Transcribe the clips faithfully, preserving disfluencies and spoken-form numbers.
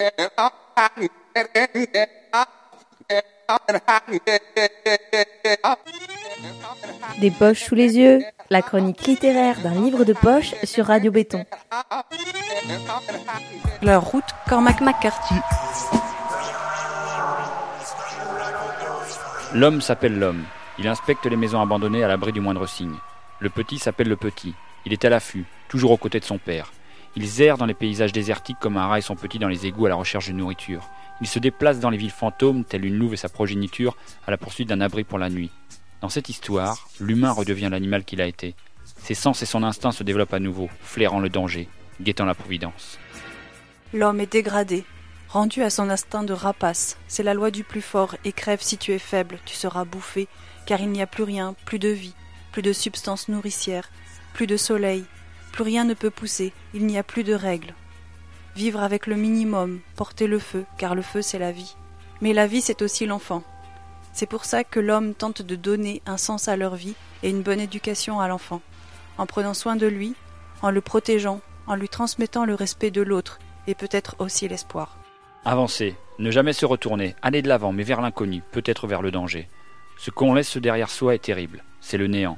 Des poches sous les yeux, la chronique littéraire d'un livre de poche sur Radio Béton. Leur route, Cormac McCarthy. L'homme s'appelle l'homme. Il inspecte les maisons abandonnées à l'abri du moindre signe. Le petit s'appelle le petit. Il est à l'affût, toujours aux côtés de son père. Il erre dans les paysages désertiques comme un rat et son petit dans les égouts à la recherche de nourriture. Il se déplace dans les villes fantômes, telle une louve et sa progéniture, à la poursuite d'un abri pour la nuit. Dans cette histoire, l'humain redevient l'animal qu'il a été. Ses sens et son instinct se développent à nouveau, flairant le danger, guettant la providence. L'homme est dégradé, rendu à son instinct de rapace. C'est la loi du plus fort, et crève si tu es faible, tu seras bouffé, car il n'y a plus rien, plus de vie, plus de substance nourricière, plus de soleil, plus rien ne peut pousser, il n'y a plus de règles. Vivre avec le minimum, porter le feu, car le feu c'est la vie. Mais la vie c'est aussi l'enfant. C'est pour ça que l'homme tente de donner un sens à leur vie et une bonne éducation à l'enfant, en prenant soin de lui, en le protégeant, en lui transmettant le respect de l'autre et peut-être aussi l'espoir. Avancer, ne jamais se retourner, aller de l'avant mais vers l'inconnu, peut-être vers le danger. Ce qu'on laisse derrière soi est terrible, c'est le néant.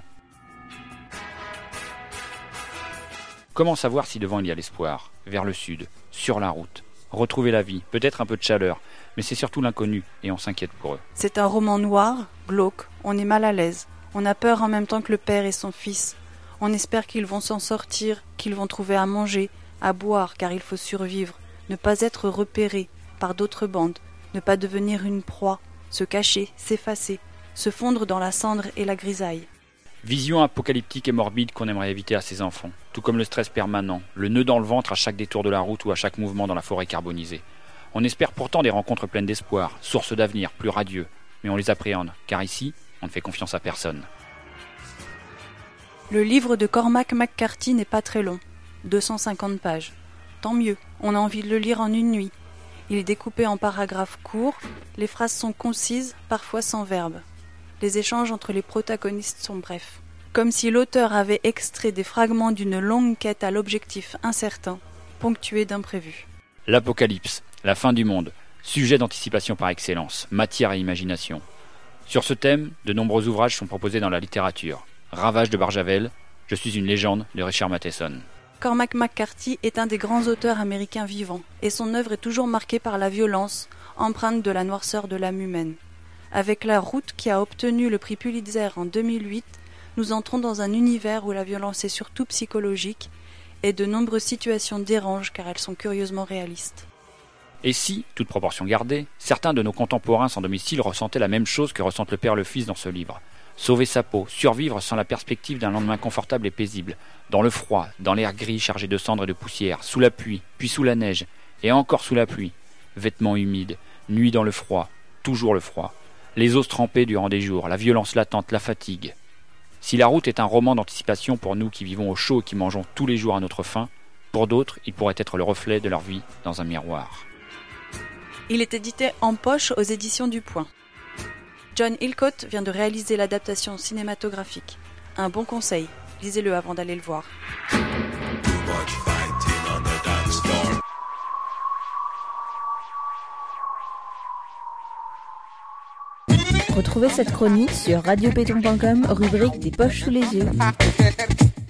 Comment savoir si devant il y a l'espoir? Vers le sud, sur la route. Retrouver la vie, peut-être un peu de chaleur, mais c'est surtout l'inconnu, et on s'inquiète pour eux. C'est un roman noir, glauque, on est mal à l'aise. On a peur en même temps que le père et son fils. On espère qu'ils vont s'en sortir, qu'ils vont trouver à manger, à boire, car il faut survivre, ne pas être repéré par d'autres bandes, ne pas devenir une proie, se cacher, s'effacer, se fondre dans la cendre et la grisaille. Vision apocalyptique et morbide qu'on aimerait éviter à ses enfants, tout comme le stress permanent, le nœud dans le ventre à chaque détour de la route ou à chaque mouvement dans la forêt carbonisée. On espère pourtant des rencontres pleines d'espoir, sources d'avenir, plus radieux, mais on les appréhende, car ici, on ne fait confiance à personne. Le livre de Cormac McCarthy n'est pas très long, deux cent cinquante pages. Tant mieux, on a envie de le lire en une nuit. Il est découpé en paragraphes courts, les phrases sont concises, parfois sans verbe. Les échanges entre les protagonistes sont brefs. Comme si l'auteur avait extrait des fragments d'une longue quête à l'objectif incertain, ponctuée d'imprévus. L'apocalypse, la fin du monde, sujet d'anticipation par excellence, matière à imagination. Sur ce thème, de nombreux ouvrages sont proposés dans la littérature. Ravage de Barjavel, Je suis une légende de Richard Matheson. Cormac McCarthy est un des grands auteurs américains vivants, et son œuvre est toujours marquée par la violence, empreinte de la noirceur de l'âme humaine. Avec La Route, qui a obtenu le prix Pulitzer en deux mille huit, nous entrons dans un univers où la violence est surtout psychologique, et de nombreuses situations dérangent car elles sont curieusement réalistes. Et si, toute proportion gardée, certains de nos contemporains sans domicile ressentaient la même chose que ressentent le père et le fils dans ce livre. Sauver sa peau, survivre sans la perspective d'un lendemain confortable et paisible, dans le froid, dans l'air gris chargé de cendres et de poussière, sous la pluie, puis sous la neige, et encore sous la pluie, vêtements humides, nuit dans le froid, toujours le froid, les os trempés durant des jours, la violence latente, la fatigue. Si La Route est un roman d'anticipation pour nous qui vivons au chaud et qui mangeons tous les jours à notre faim, pour d'autres, il pourrait être le reflet de leur vie dans un miroir. Il est édité en poche aux éditions du Point. John Hillcoat vient de réaliser l'adaptation cinématographique. Un bon conseil, lisez-le avant d'aller le voir. Retrouvez cette chronique sur radio béton point com, rubrique des poches sous les yeux.